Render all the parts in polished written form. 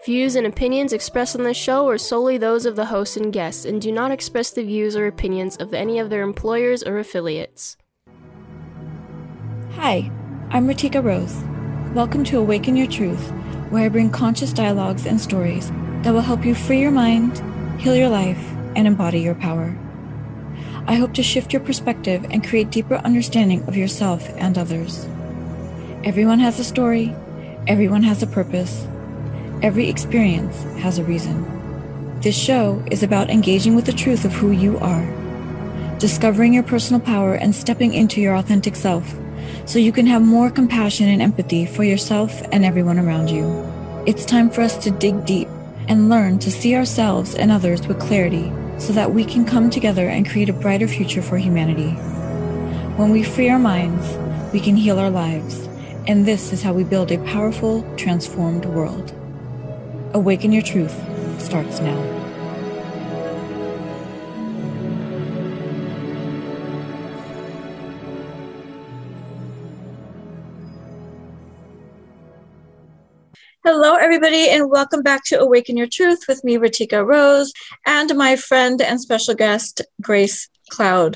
Views and opinions expressed on this show are solely those of the host and guests and do not express the views or opinions of any of their employers or affiliates. Hi, I'm Ritika Rose. Welcome to Awaken Your Truth, where I bring conscious dialogues and stories that will help you free your mind, heal your life, and embody your power. I hope to shift your perspective and create deeper understanding of yourself and others. Everyone has a story, everyone has a purpose, every experience has a reason. This show is about engaging with the truth of who you are, discovering your personal power and stepping into your authentic self so you can have more compassion and empathy for yourself and everyone around you. It's time for us to dig deep and learn to see ourselves and others with clarity so that we can come together and create a brighter future for humanity. When we free our minds, we can heal our lives, and this is how we build a powerful, transformed world. Awaken Your Truth starts now. Hello, everybody, and welcome back to Awaken Your Truth with me, Ritika Rose, and my friend and special guest, Grace Cloud.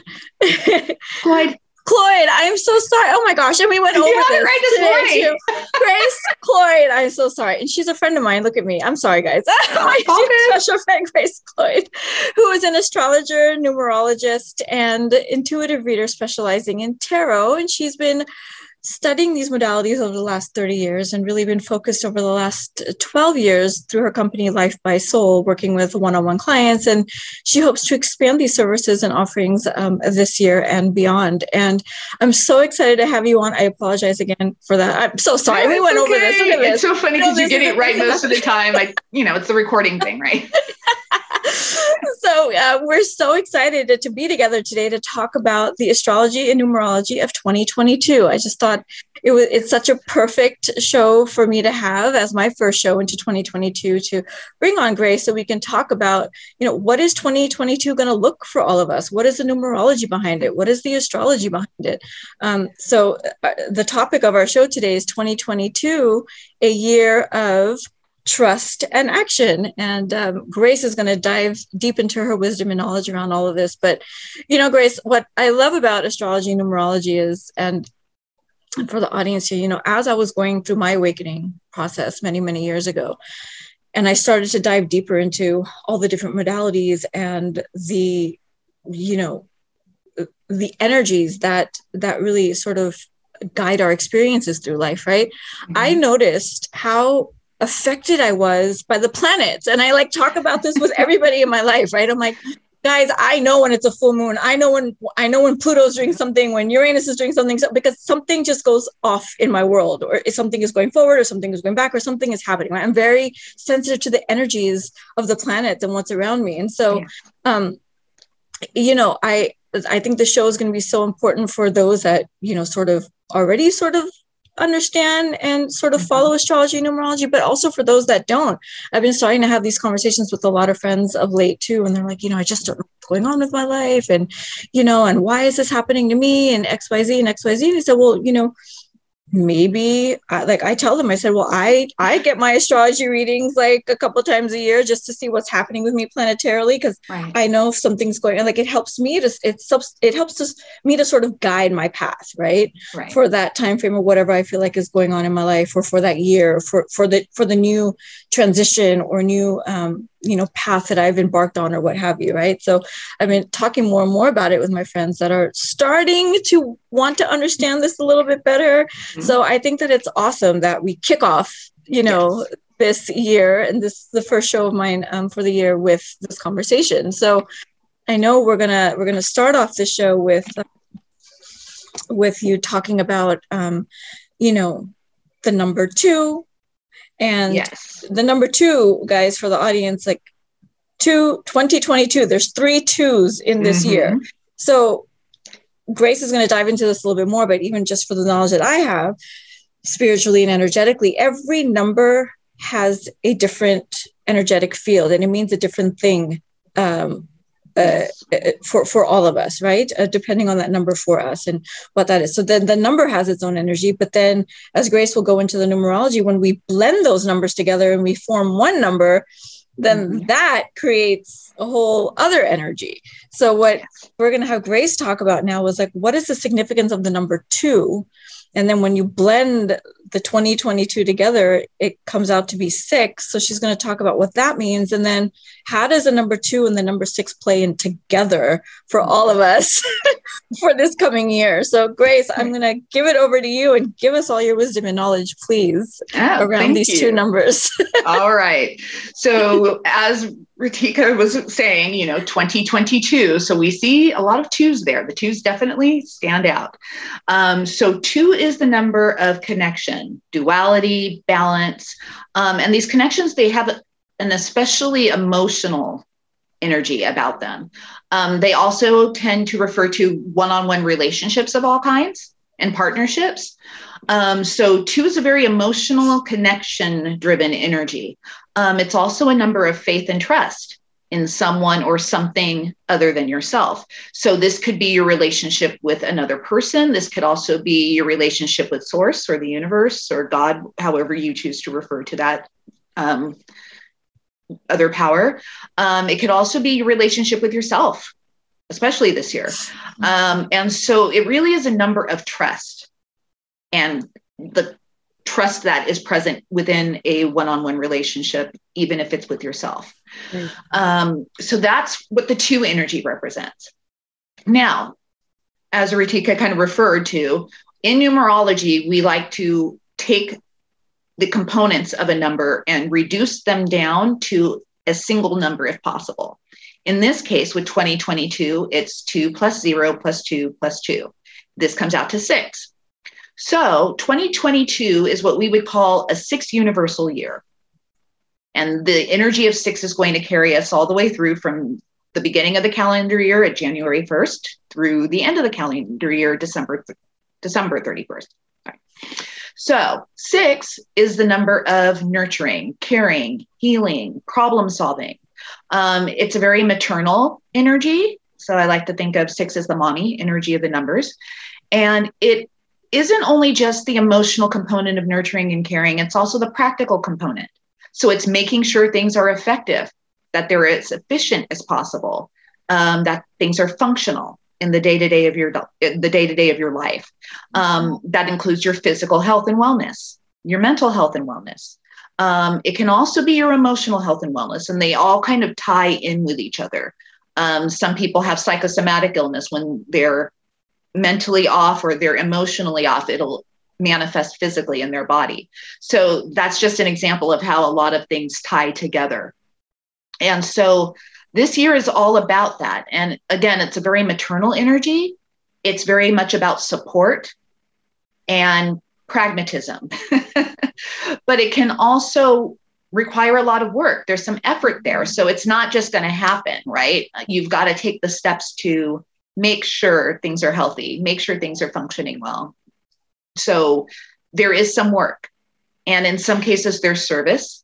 Cloyd, I'm so sorry. Oh my gosh, and we went over this right today too. Grace Cloyd, I'm so sorry. And she's a friend of mine. Look at me. I'm sorry, guys. My special friend, Grace Cloyd, who is an astrologer, numerologist, and intuitive reader specializing in tarot. And she's been studying these modalities over the last 30 years and really been focused over the last 12 years through her company Life by Soul, working with one-on-one clients. And she hopes to expand these services and offerings this year and beyond. And I'm so excited to have you on. I apologize again for that. I'm so sorry. No, we went over okay. this. Look at this. It's so funny because you get it right most of the time. It's the recording thing, right? So we're so excited to be together today to talk about the astrology and numerology of 2022. I just thought it's such a perfect show for me to have as my first show into 2022 to bring on Grace so we can talk about, what is 2022 going to look for all of us? What is the numerology behind it? What is the astrology behind it? So the topic of our show today is 2022, a year of trust and action. And Grace is going to dive deep into her wisdom and knowledge around all of this. But, Grace, what I love about astrology and numerology is, and for the audience here, as I was going through my awakening process many, many years ago, and I started to dive deeper into all the different modalities and the energies that really sort of guide our experiences through life, right? Mm-hmm. I noticed how affected I was by the planets. And I talk about this with everybody in my life, right? I'm like, guys, I know when it's a full moon. I know when Pluto's doing something, when Uranus is doing something, because something just goes off in my world, or if something is going forward or something is going back or something is happening. Right? I'm very sensitive to the energies of the planets and what's around me. And so, I think the show is going to be so important for those that, already understand and sort of follow astrology and numerology, but also for those that don't. I've been starting to have these conversations with a lot of friends of late too. And they're like, I just don't know what's going on with my life. And, and why is this happening to me and XYZ and XYZ. And I said, well, maybe I tell them, I said, well, I get my astrology readings a couple times a year just to see what's happening with me planetarily. Cause right. I know if something's going on, it helps me me to sort of guide my path, right? For that time frame or whatever I feel like is going on in my life, or for that year, for the new transition or new, path that I've embarked on or what have you. Right. So I've been talking more and more about it with my friends that are starting to want to understand this a little bit better. Mm-hmm. So I think that it's awesome that we kick off, this year, and this is the first show of mine for the year with this conversation. So I know we're gonna start off the show with you talking about, the number 2. And yes. The number 2, guys, for the audience, 2022, there's 3 2s in this year. So Grace is going to dive into this a little bit more, but even just for the knowledge that I have, spiritually and energetically, every number has a different energetic field, and it means a different thing for all of us, right? Depending on that number for us and what that is. So then the number has its own energy, but then as Grace will go into the numerology, when we blend those numbers together and we form one number, then that creates a whole other energy. So what we're going to have Grace talk about now is like, what is the significance of the number 2? And then when you blend the 2022 together, it comes out to be 6. So she's going to talk about what that means. And then how does the number 2 and the number 6 play in together for all of us for this coming year? So Grace, I'm going to give it over to you and give us all your wisdom and knowledge, please, around these 2 numbers. All right. So as Ritika was saying, 2022. So we see a lot of 2s there. The 2s definitely stand out. So 2 is the number of connection, duality, balance. And these connections, they have an especially emotional energy about them. They also tend to refer to one-on-one relationships of all kinds and partnerships. So 2 is a very emotional, connection-driven energy. It's also a number of faith and trust in someone or something other than yourself. So this could be your relationship with another person. This could also be your relationship with Source or the universe or God, however you choose to refer to that other power. It could also be your relationship with yourself, especially this year. And so it really is a number of trust, and the trust that is present within a one-on-one relationship, even if it's with yourself. So that's what the 2 energy represents. Now, as Ritika kind of referred to, in numerology, we like to take the components of a number and reduce them down to a single number if possible. In this case, with 2022, it's 2 plus 0 plus 2 plus 2. This comes out to 6. So 2022 is what we would call a 6 universal year. And the energy of 6 is going to carry us all the way through from the beginning of the calendar year at January 1st through the end of the calendar year, December 31st. Right. So 6 is the number of nurturing, caring, healing, problem solving. It's a very maternal energy. So I like to think of 6 as the mommy energy of the numbers. And it isn't only just the emotional component of nurturing and caring, it's also the practical component. So it's making sure things are effective, that they're as efficient as possible, that things are functional in the day-to-day of your life. That includes your physical health and wellness, your mental health and wellness. It can also be your emotional health and wellness, and they all kind of tie in with each other. Some people have psychosomatic illness when they're mentally off or they're emotionally off, it'll manifest physically in their body. So that's just an example of how a lot of things tie together. And so this year is all about that. And again, it's a very maternal energy. It's very much about support and pragmatism, but it can also require a lot of work. There's some effort there. So it's not just going to happen, right? You've got to take the steps to make sure things are healthy, make sure things are functioning well. So there is some work. And in some cases, there's service.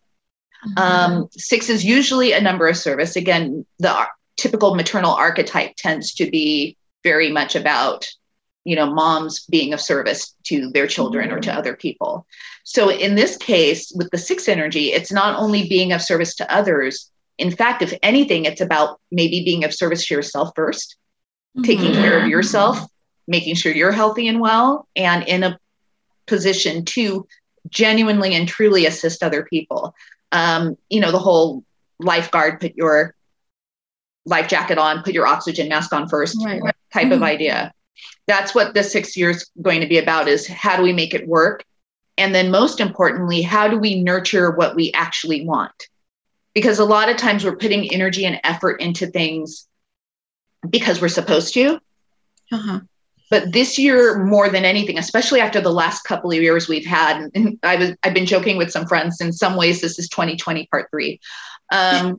6 is usually a number of service. Again, the typical maternal archetype tends to be very much about, moms being of service to their children or to other people. So in this case, with the 6 energy, it's not only being of service to others. In fact, if anything, it's about maybe being of service to yourself first, taking care of yourself, making sure you're healthy and well, and in a position to genuinely and truly assist other people. The whole lifeguard, put your life jacket on, put your oxygen mask on first, type of idea. That's what the 6 years going to be about, is how do we make it work? And then most importantly, how do we nurture what we actually want? Because a lot of times we're putting energy and effort into things because we're supposed to. But this year, more than anything, especially after the last couple of years we've had, and I've been joking with some friends, in some ways, this is 2020 part 3. Said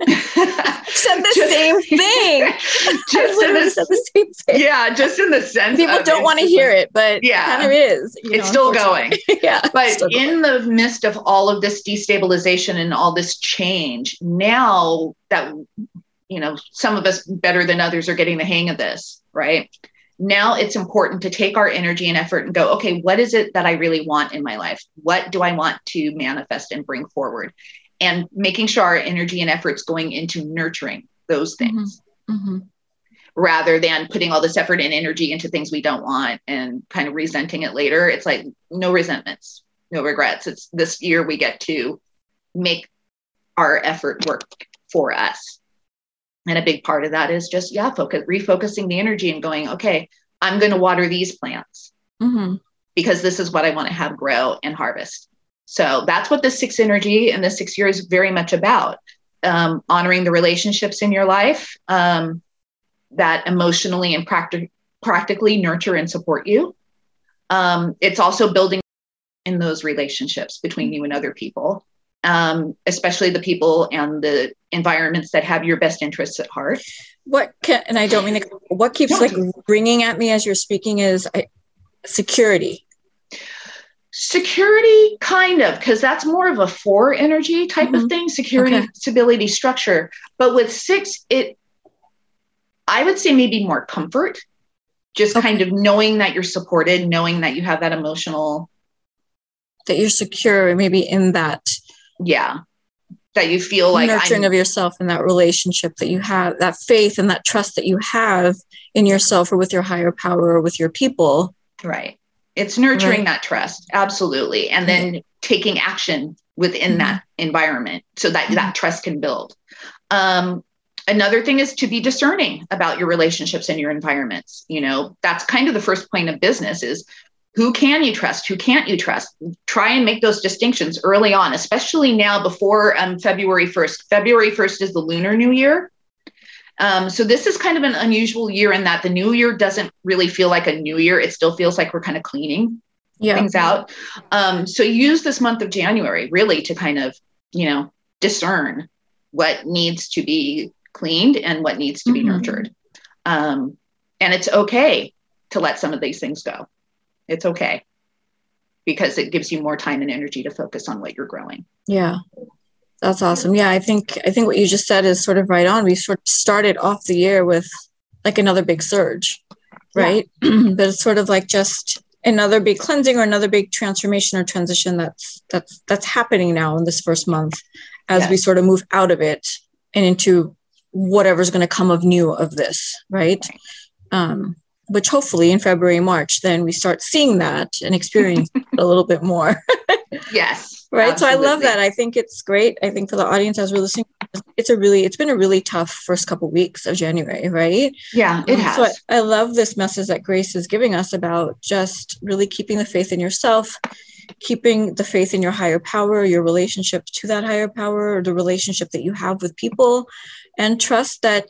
the same thing. Said the same thing. Yeah, just in the sense people don't want to hear it, but it kind of is. It's still going. But in the the midst of all of this destabilization and all this change, now that some of us better than others are getting the hang of this, right? Now it's important to take our energy and effort and go, okay, what is it that I really want in my life? What do I want to manifest and bring forward? And making sure our energy and effort's going into nurturing those things rather than putting all this effort and energy into things we don't want and kind of resenting it later. It's like no resentments, no regrets. It's this year we get to make our effort work for us. And a big part of that is just, refocusing the energy and going, okay, I'm going to water these plants because this is what I want to have grow and harvest. So that's what the 6 energy and the 6 year is very much about. Honoring the relationships in your life that emotionally and practically nurture and support you. It's also building in those relationships between you and other people. Especially the people and the environments that have your best interests at heart. What keeps ringing at me as you're speaking is security. Security, kind of, because that's more of a 4 energy type of thing, security, stability, structure. But with 6, I would say maybe more comfort, just kind of knowing that you're supported, knowing that you have that emotional. That you're secure, maybe in that. Yeah. That you feel like nurturing of yourself in that relationship that you have, that faith and that trust that you have in yourself or with your higher power or with your people. Right. It's nurturing that trust. Absolutely. And then taking action within that environment so that that trust can build. Another thing is to be discerning about your relationships and your environments. That's kind of the first point of business is, who can you trust? Who can't you trust? Try and make those distinctions early on, especially now before February 1st. February 1st is the Lunar New Year. So this is kind of an unusual year in that the new year doesn't really feel like a new year. It still feels like we're kind of cleaning things out. So use this month of January really to kind of, discern what needs to be cleaned and what needs to be nurtured. And it's okay to let some of these things go. It's okay because it gives you more time and energy to focus on what you're growing. Yeah, that's awesome. Yeah, I think what you just said is sort of right on. We sort of started off the year with like another big surge, right? Yeah. But it's sort of like just another big cleansing or another big transformation or transition that's happening now in this first month as we sort of move out of it and into whatever's going to come of new of this, right? Which hopefully in February, March, then we start seeing that and experiencing it a little bit more. Yes. Right. Absolutely. So I love that. I think it's great. I think for the audience as we're listening, it's been a really tough first couple of weeks of January, right? Yeah, it has. So I love this message that Grace is giving us about just really keeping the faith in yourself, keeping the faith in your higher power, your relationship to that higher power, or the relationship that you have with people, and trust that,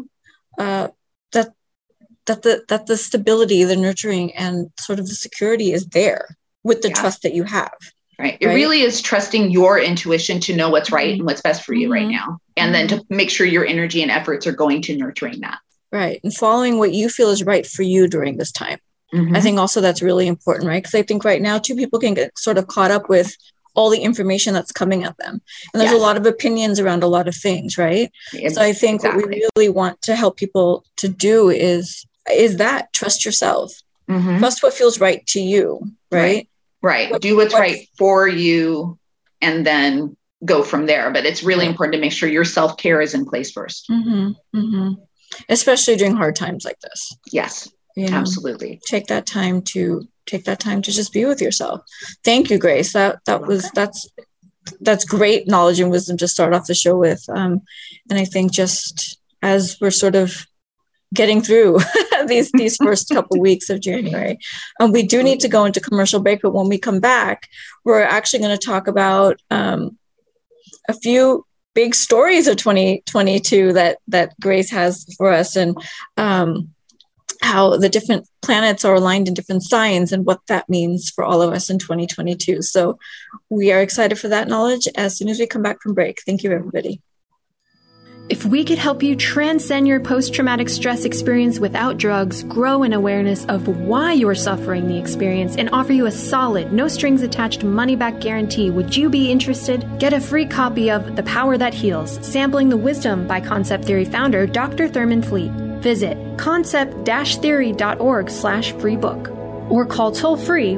that the stability, the nurturing, and sort of the security is there with the trust that you have. Right. It really is trusting your intuition to know what's right and what's best for you right now. And then to make sure your energy and efforts are going to nurturing that. Right. And following what you feel is right for you during this time. I think also that's really important, right? Because I think right now, too, people can get sort of caught up with all the information that's coming at them. And there's a lot of opinions around a lot of things, right? So I think what we really want to help people to do is that trust yourself, trust what feels right to you, right? Right. Do what's right for you and then go from there. But it's really important to make sure your self-care is in place first. Especially during hard times like this. Yes, absolutely. Take that time to just be with yourself. Thank you, Grace. That's great knowledge and wisdom to start off the show with. And I think just as we're sort of getting through these first couple weeks of January. We do need to go into commercial break, but when we come back, we're actually going to talk about a few big stories of 2022 that Grace has for us, and how the different planets are aligned in different signs and what that means for all of us in 2022. So we are excited for that knowledge as soon as we come back from break. Thank you, everybody. If we could help you transcend your post-traumatic stress experience without drugs, grow an awareness of why you're suffering the experience, and offer you a solid, no-strings-attached money-back guarantee, would you be interested? Get a free copy of The Power That Heals, Sampling the Wisdom by Concept Theory founder Dr. Thurman Fleet. Visit concept-theory.org/free book or call toll-free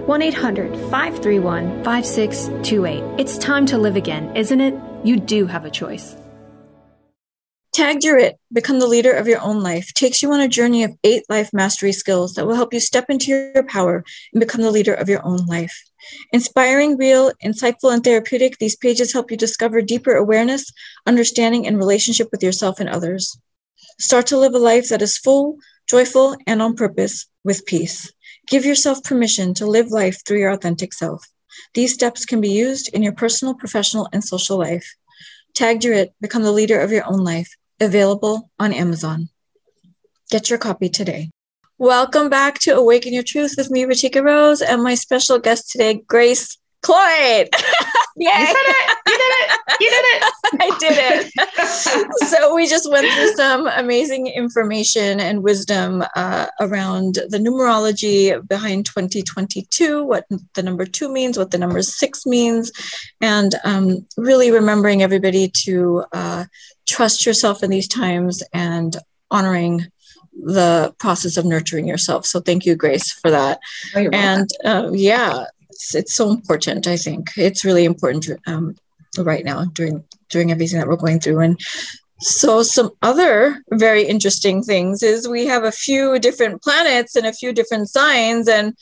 1-800-531-5628. It's time to live again, isn't it? You do have a choice. Tagged Your It, Become the Leader of Your Own Life, takes you on a journey of 8 life mastery skills that will help you step into your power and become the leader of your own life. Inspiring, real, insightful, and therapeutic, these pages help you discover deeper awareness, understanding, and relationship with yourself and others. Start to live a life that is full, joyful, and on purpose with peace. Give yourself permission to live life through your authentic self. These steps can be used in your personal, professional, and social life. Tagged Your It, Become the Leader of Your Own Life. Available on Amazon. Get your copy today. Welcome back to Awaken Your Truth with me, Rachika Rose, and my special guest today, Grace Cloyd. Yay! You said it! You did it! You did it! I did it. So we just went through some amazing information and wisdom around the numerology behind 2022, what the number 2 means, what the number 6 means, and really remembering everybody to trust yourself in these times and honoring the process of nurturing yourself. So thank you, Grace, for that. Oh, you're welcome. And it's so important. I think it's really important right now during everything that we're going through. And so some other very interesting things is we have a few different planets and a few different signs, and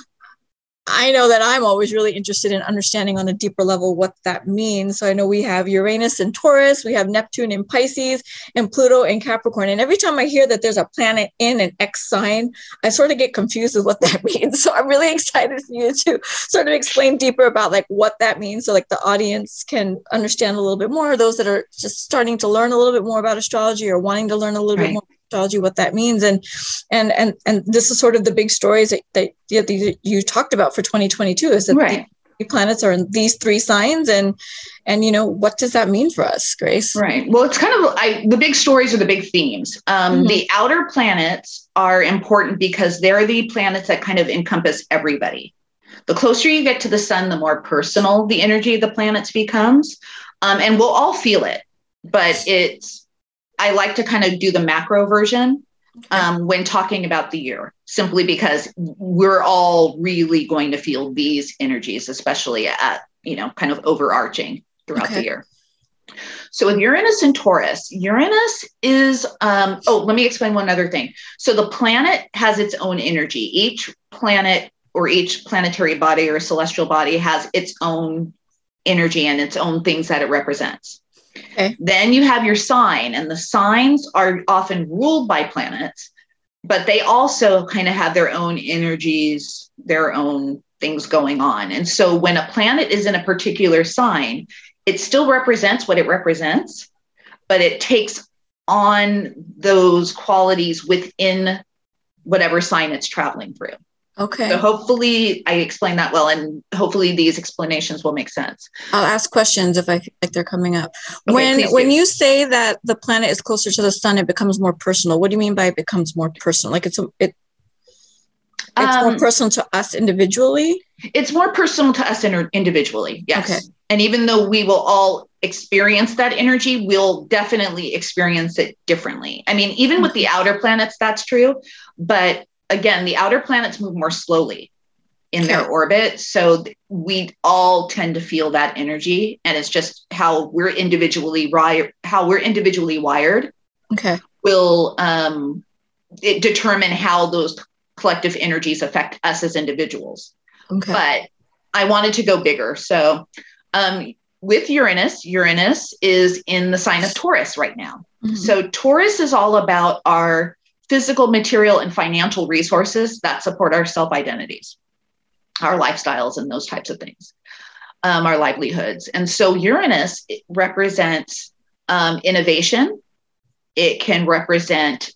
I know that I'm always really interested in understanding on a deeper level what that means. So I know we have Uranus in Taurus, we have Neptune in Pisces, and Pluto in Capricorn. And every time I hear that there's a planet in an X sign, I sort of get confused with what that means. So I'm really excited for you to sort of explain deeper about like what that means, so like the audience can understand a little bit more, those that are just starting to learn a little bit more about astrology or wanting to learn a little bit more astrology, what that means. And this is sort of the big stories that you talked about for 2022, is that the planets are in these 3 signs, and what does that mean for us, Grace? Right. Well, it's kind of the big stories are the big themes. The outer planets are important because they're the planets that kind of encompass everybody. The closer you get to the sun, the more personal the energy of the planets becomes, and we'll all feel it. But I like to kind of do the macro version when talking about the year, simply because we're all really going to feel these energies, especially at, kind of overarching throughout the year. So with Uranus and Taurus, Uranus is, let me explain one other thing. So the planet has its own energy. Each planet or each planetary body or celestial body has its own energy and its own things that it represents. Okay. Then you have your sign, and the signs are often ruled by planets, but they also kind of have their own energies, their own things going on. And so when a planet is in a particular sign, it still represents what it represents, but it takes on those qualities within whatever sign it's traveling through. Okay. So hopefully I explained that well, and hopefully these explanations will make sense. I'll ask questions if I feel like they're coming up. Okay, when you say that the planet is closer to the sun, it becomes more personal. What do you mean by it becomes more personal? Like it's more personal to us individually? It's more personal to us individually, yes. Okay. And even though we will all experience that energy, we'll definitely experience it differently. I mean, even with the outer planets, that's true. But again, the outer planets move more slowly in their orbit. So we all tend to feel that energy. And it's just how we're individually wired. Okay. Will it determine how those collective energies affect us as individuals. Okay. But I wanted to go bigger. So with Uranus is in the sign of Taurus right now. Mm-hmm. So Taurus is all about our physical, material, and financial resources that support our self-identities, our lifestyles, and those types of things, our livelihoods. And so Uranus represents innovation. It can represent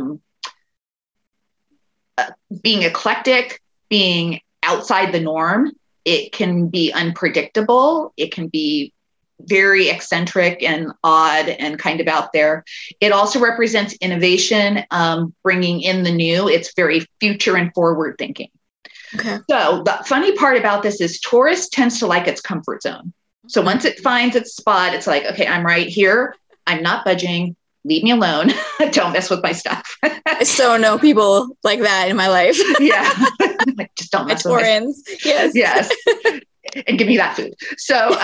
being eclectic, being outside the norm. It can be unpredictable. It can be very eccentric and odd and kind of out there. It also represents innovation, bringing in the new. It's very future and forward thinking. Okay. So the funny part about this is Taurus tends to like its comfort zone. So once it finds its spot, it's like, okay, I'm right here. I'm not budging. Leave me alone. Don't mess with my stuff. I so know people like that in my life. Yeah. Like, just don't mess with Taurans. Yes. Yes. And give me that food. So,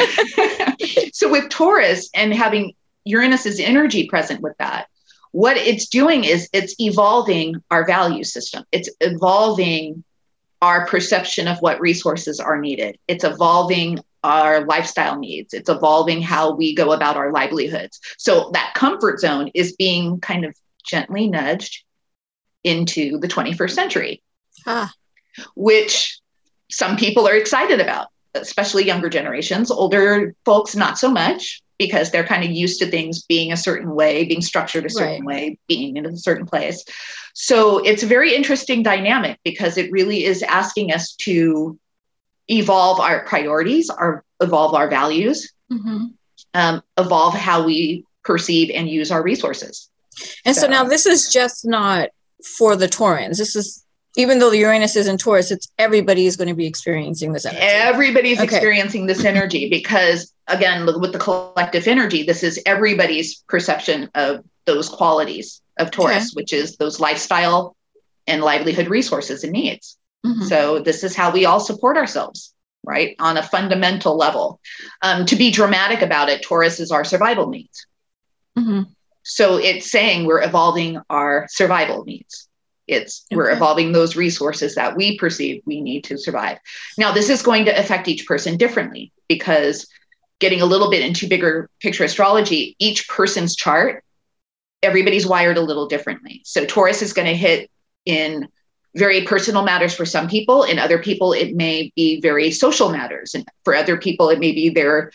so with Taurus and having Uranus's energy present with that, what it's doing is it's evolving our value system. It's evolving our perception of what resources are needed. It's evolving our lifestyle needs. It's evolving how we go about our livelihoods. So that comfort zone is being kind of gently nudged into the 21st century, which some people are excited about, especially younger generations. Older folks, not so much, because they're kind of used to things being a certain way, being structured a certain way, being in a certain place. So it's a very interesting dynamic because it really is asking us to evolve our priorities, evolve our values, evolve how we perceive and use our resources. And so now this is just not for the Taurans. This is, even though the Uranus is in Taurus, it's everybody is going to be experiencing this energy. Everybody's experiencing this energy because, again, with the collective energy, this is everybody's perception of those qualities of Taurus, which is those lifestyle and livelihood resources and needs. So this is how we all support ourselves, right? On a fundamental level. To be dramatic about it, Taurus is our survival needs. So it's saying we're evolving our survival needs. We're evolving those resources that we perceive we need to survive. Now, this is going to affect each person differently because getting a little bit into bigger picture astrology, each person's chart, everybody's wired a little differently. So Taurus is going to hit in very personal matters for some people. In other people, it may be very social matters. And for other people, it may be their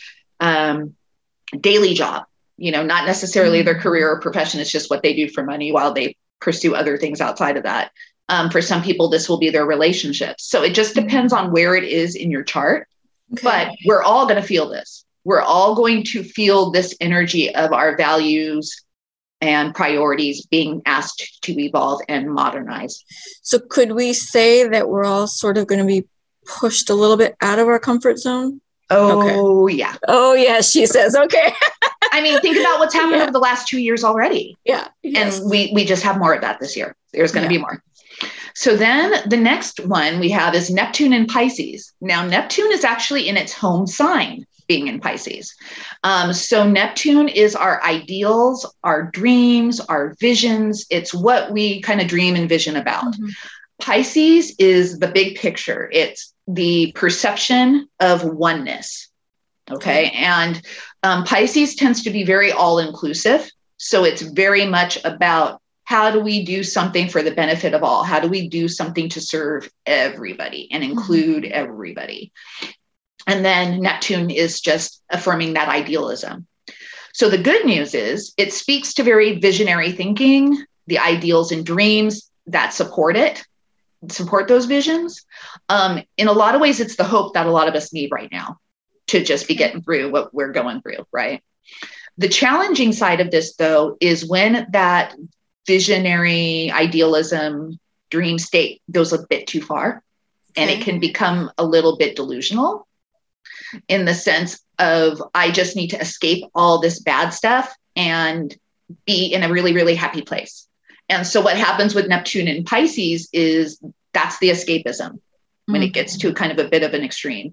daily job, not necessarily their career or profession. It's just what they do for money while they pursue other things outside of that. For some people, this will be their relationships. So it just depends on where it is in your chart. But we're all going to feel this. We're all going to feel this energy of our values and priorities being asked to evolve and modernize. So could we say that we're all sort of going to be pushed a little bit out of our comfort zone? Oh, yeah. Oh, yeah, she says, okay. I mean, think about what's happened over the last 2 years already. Yeah. And we just have more of that this year. There's going to be more. So then the next one we have is Neptune in Pisces. Now, Neptune is actually in its home sign, being in Pisces. So Neptune is our ideals, our dreams, our visions. It's what we kind of dream and vision about. Pisces is the big picture. It's the perception of oneness. Okay. And Pisces tends to be very all-inclusive. So it's very much about how do we do something for the benefit of all? How do we do something to serve everybody and include everybody? And then Neptune is just affirming that idealism. So the good news is it speaks to very visionary thinking, the ideals and dreams that support those visions. In a lot of ways, it's the hope that a lot of us need right now to just be getting through what we're going through, right? The challenging side of this, though, is when that visionary idealism dream state goes a bit too far, and it can become a little bit delusional in the sense of, I just need to escape all this bad stuff and be in a really, really happy place. And so what happens with Neptune in Pisces is that's the escapism when it gets to kind of a bit of an extreme.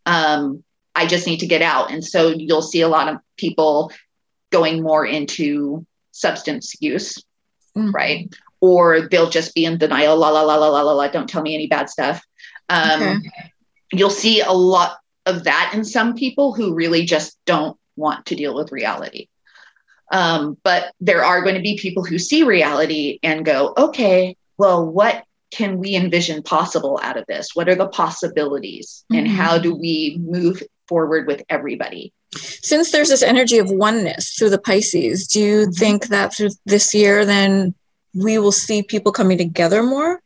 I just need to get out. And so you'll see a lot of people going more into substance use, right? Or they'll just be in denial, la, la, la, la, la, la, la, don't tell me any bad stuff. You'll see a lot of that in some people who really just don't want to deal with reality. But there are going to be people who see reality and go, okay, well, what can we envision possible out of this? What are the possibilities? And how do we move forward with everybody? Since there's this energy of oneness through the Pisces, do you think that through this year, then we will see people coming together more?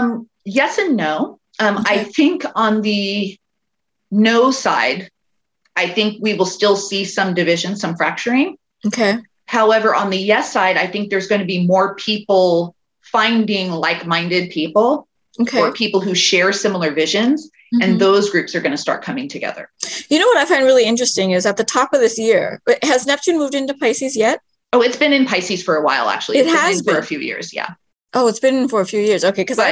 Yes and no. I think on the no side, I think we will still see some division, some fracturing. Okay. However, on the yes side, I think there's going to be more people finding like-minded people or people who share similar visions. And those groups are going to start coming together. You know what I find really interesting is at the top of this year, has Neptune moved into Pisces yet? Oh, it's been in Pisces for a while, actually. It has been for a few years. Yeah. Oh, it's been for a few years. Okay. Because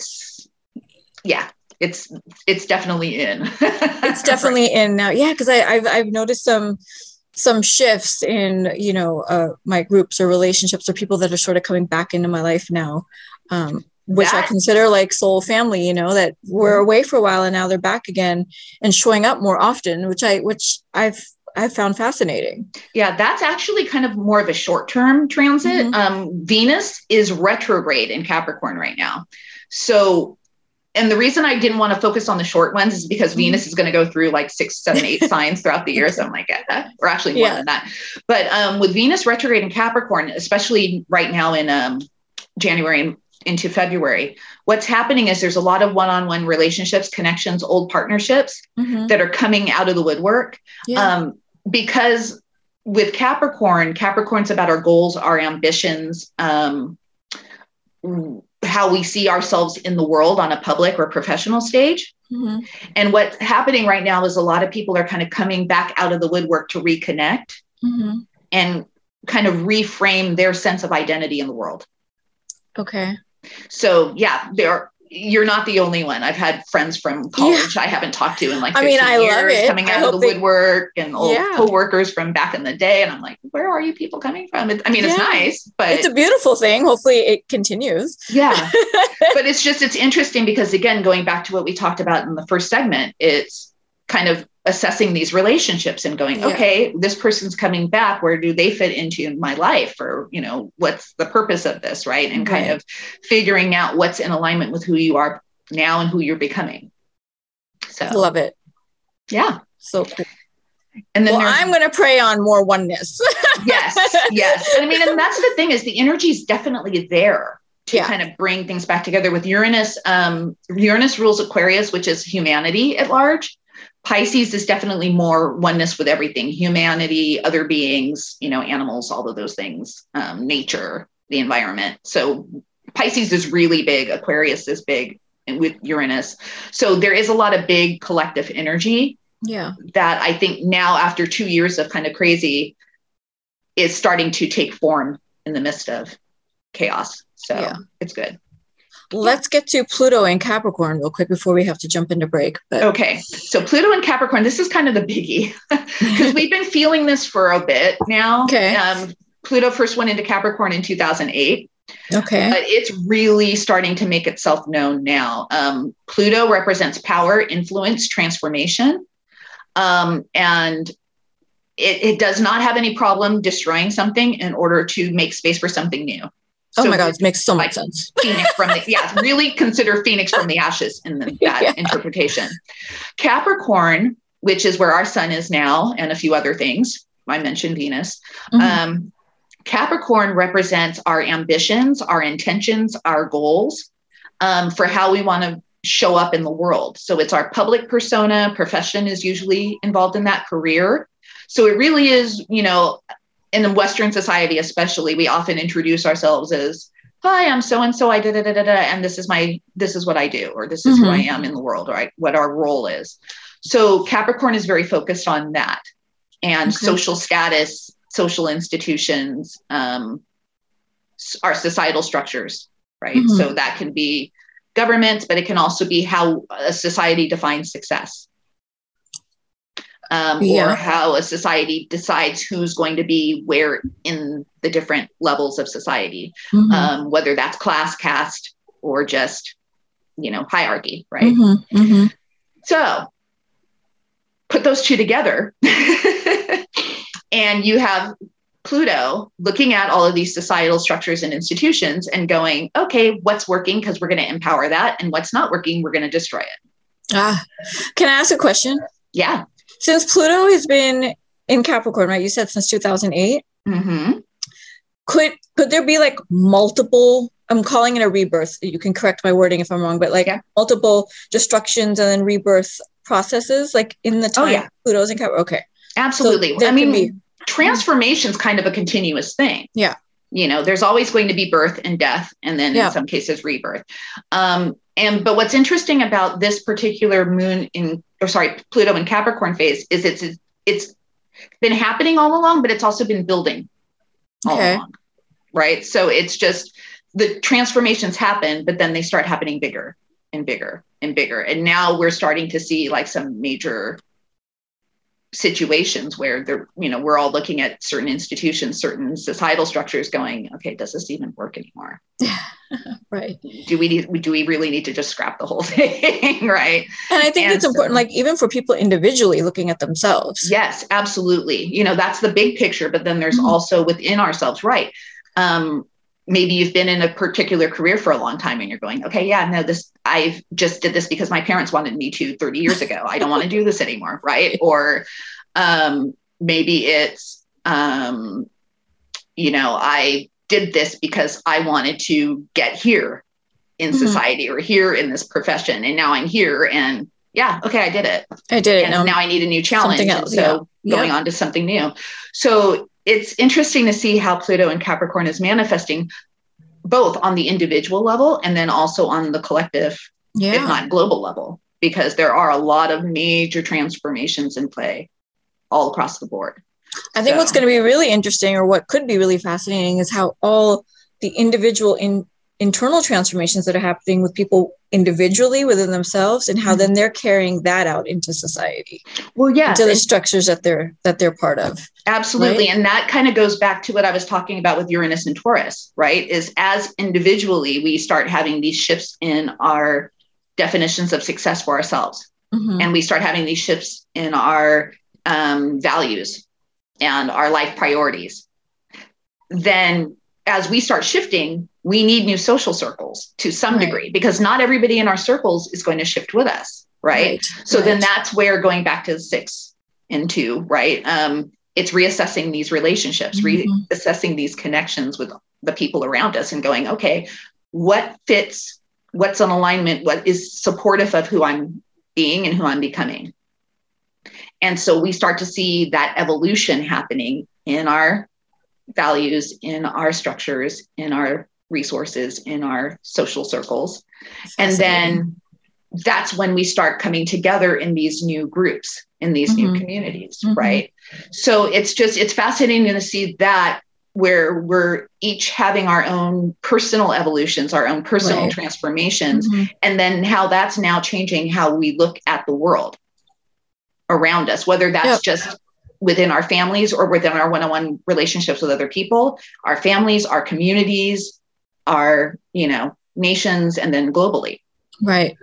it's definitely in. It's definitely in now. Yeah. Because I've noticed some shifts in, my groups or relationships or people that are sort of coming back into my life now. Which I consider like soul family, that were away for a while and now they're back again and showing up more often, which I've found fascinating. Yeah, that's actually kind of more of a short-term transit. Venus is retrograde in Capricorn right now. So, and the reason I didn't want to focus on the short ones is because Venus is going to go through like 6, 7, 8 signs throughout the year. So I'm like, or actually more than that. But with Venus retrograde in Capricorn, especially right now in January into February, what's happening is there's a lot of one-on-one relationships, connections, old partnerships that are coming out of the woodwork. Because with Capricorn's about our goals, our ambitions, how we see ourselves in the world on a public or professional stage. And what's happening right now is a lot of people are kind of coming back out of the woodwork to reconnect and kind of reframe their sense of identity in the world. Okay. So yeah, you're not the only one. I've had friends from college I haven't talked to in like 15 years, love it. Coming out of the woodwork, and old coworkers from back in the day. And I'm like, where are you people coming from? It's nice, but it's a beautiful thing. Hopefully it continues. Yeah. But it's interesting because, again, going back to what we talked about in the first segment, it's kind of assessing these relationships and going, okay, this person's coming back. Where do they fit into my life? Or, what's the purpose of this? Right. And kind of figuring out what's in alignment with who you are now and who you're becoming. So love it. Yeah. So cool. And then I'm going to pray on more oneness. Yes. And I mean, and that's the thing is the energy is definitely there to kind of bring things back together with Uranus. Uranus rules Aquarius, which is humanity at large. Pisces is definitely more oneness with everything, humanity, other beings, animals, all of those things, nature, the environment. So Pisces is really big. Aquarius is big with Uranus. So there is a lot of big collective energy that I think now after 2 years of kind of crazy is starting to take form in the midst of chaos. So it's good. Let's get to Pluto and Capricorn real quick before we have to jump into break. Okay. So Pluto and Capricorn, this is kind of the biggie because we've been feeling this for a bit now. Okay. Pluto first went into Capricorn in 2008. Okay. But it's really starting to make itself known now. Pluto represents power, influence, transformation. And it does not have any problem destroying something in order to make space for something new. So my God, it makes so much sense. Phoenix from really consider Phoenix from the ashes in that interpretation. Capricorn, which is where our sun is now, and a few other things. I mentioned Venus. Capricorn represents our ambitions, our intentions, our goals for how we want to show up in the world. So it's our public persona. Profession is usually involved in that, career. So it really is, in the Western society, especially, we often introduce ourselves as, hi, I'm so-and-so, I and this is what I do, or this is who I am in the world, or what our role is. So Capricorn is very focused on that and social status, social institutions, our societal structures, right? So that can be governments, but it can also be how a society defines success. Or how a society decides who's going to be where in the different levels of society, whether that's class, caste, or just, hierarchy, right? So put those two together and you have Pluto looking at all of these societal structures and institutions and going, okay, what's working? Because we're going to empower that. And what's not working, we're going to destroy it. Can I ask a question? Yeah. Since Pluto has been in Capricorn, right? You said since 2008. Could there be like multiple, I'm calling it a rebirth. You can correct my wording if I'm wrong, but like multiple destructions and then rebirth processes, like in the time Pluto's in Capricorn? Okay. Absolutely. So I mean, transformation is kind of a continuous thing. Yeah. You know, there's always going to be birth and death, and then in some cases rebirth. But what's interesting about this particular Pluto in Capricorn phase is it's been happening all along, but it's also been building all along, right? So it's just the transformations happen, but then they start happening bigger and bigger and bigger. And now we're starting to see like some major situations where we're all looking at certain institutions, certain societal structures going, okay, does this even work anymore? Right. Do we really need to just scrap the whole thing? Right. And I think it's important, like even for people individually looking at themselves. Yes, absolutely. You know, that's the big picture, but then there's also within ourselves, right? Maybe you've been in a particular career for a long time and you're going, okay, yeah, no, I've just did this because my parents wanted me to 30 years ago. I don't want to do this anymore. Right. Or maybe it's, I did this because I wanted to get here in society or here in this profession. And now I'm here and okay, I did it. And now I need a new challenge. So going on to something new. So it's interesting to see how Pluto in Capricorn is manifesting both on the individual level and then also on the collective, if not global level, because there are a lot of major transformations in play all across the board. I think what's going to be really interesting, or what could be really fascinating, is how all the individual internal transformations that are happening with people individually within themselves, and how then they're carrying that out into society. Well, into the structures that they're part of. Absolutely. Right? And that kind of goes back to what I was talking about with Uranus and Taurus, right? Is as individually, we start having these shifts in our definitions of success for ourselves. And we start having these shifts in our values and our life priorities. Then as we start shifting, we need new social circles to some degree, because not everybody in our circles is going to shift with us. Right. So then that's where, going back to the 6 and 2, right. It's reassessing these relationships, reassessing these connections with the people around us and going, okay, what fits, what's in alignment, what is supportive of who I'm being and who I'm becoming. And so we start to see that evolution happening in our values, in our structures, in our resources, in our social circles. And then that's when we start coming together in these new groups, in these new communities, right? So it's fascinating to see that, where we're each having our own personal evolutions, our own personal transformations, and then how that's now changing how we look at the world around us, whether that's just within our families or within our one-on-one relationships with other people, our families, our communities, our, nations, and then globally. Right.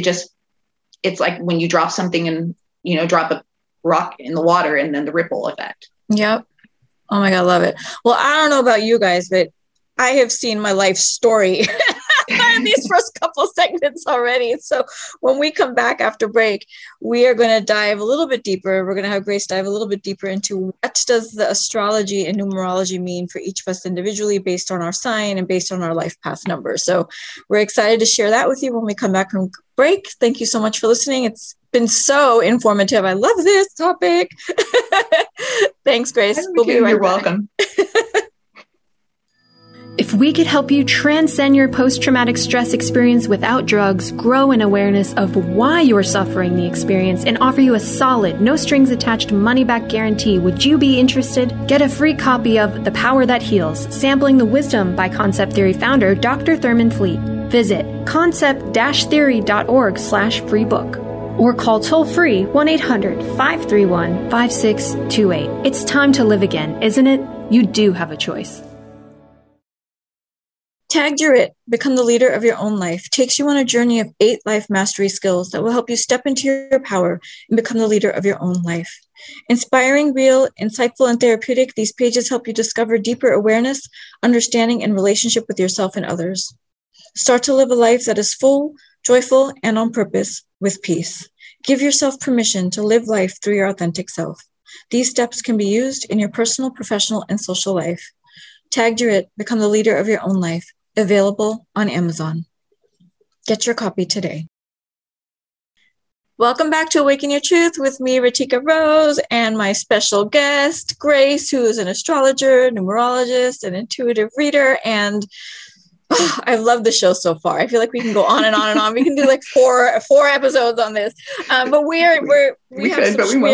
It's like when you drop something and, drop a rock in the water and then the ripple effect. Yep. Oh my God, love it. Well, I don't know about you guys, but I have seen my life story in these first couple segments already. So when we come back after break, we are going to dive a little bit deeper. We're going to have Grace dive a little bit deeper into what does the astrology and numerology mean for each of us individually, based on our sign and based on our life path number. So we're excited to share that with you when we come back from break. Thank you so much for listening. It's been so informative. I love this topic. Thanks, Grace. We'll be right back. You're welcome. If we could help you transcend your post-traumatic stress experience without drugs, grow an awareness of why you're suffering the experience, and offer you a solid, no-strings-attached money-back guarantee, would you be interested? Get a free copy of The Power That Heals, Sampling the Wisdom by Concept Theory founder Dr. Thurman Fleet. Visit concept-theory.org/free book. Or call toll-free 1-800-531-5628. It's time to live again, isn't it? You do have a choice. Tagged Your It, Become the Leader of Your Own Life, takes you on a journey of 8 life mastery skills that will help you step into your power and become the leader of your own life. Inspiring, real, insightful, and therapeutic, these pages help you discover deeper awareness, understanding, and relationship with yourself and others. Start to live a life that is full, joyful, and on purpose, with peace. Give yourself permission to live life through your authentic self. These steps can be used in your personal, professional, and social life. Tagged Your It, Become the Leader of Your Own Life. Available on Amazon. Get your copy today. Welcome back to Awaken Your Truth with me, Ratika Rose, and my special guest, Grace, who is an astrologer, numerologist, and intuitive reader. And I love the show so far. I feel like we can go on and on and on. We can do like four episodes on this. But we're going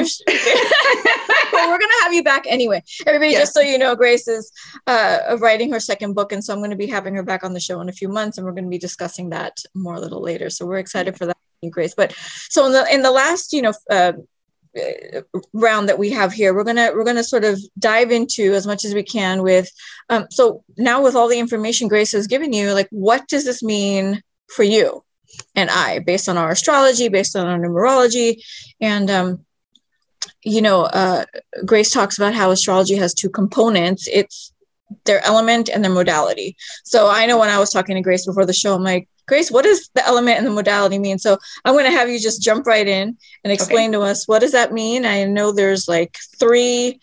to have you back anyway. Everybody, yes. Just so you know, Grace is writing her second book. And so I'm going to be having her back on the show in a few months, and we're going to be discussing that more a little later. So we're excited for that, Grace. But so in the last, round that we have here, we're gonna sort of dive into as much as we can with so now with all the information Grace has given you, like, what does this mean for you and I, based on our astrology, based on our numerology? And Grace talks about how astrology has two components. It's their element and their modality. So I know when I was talking to Grace before the show, I'm like, Grace, what does the element and the modality mean? So I'm going to have you just jump right in and explain to us, what does that mean? I know there's like three.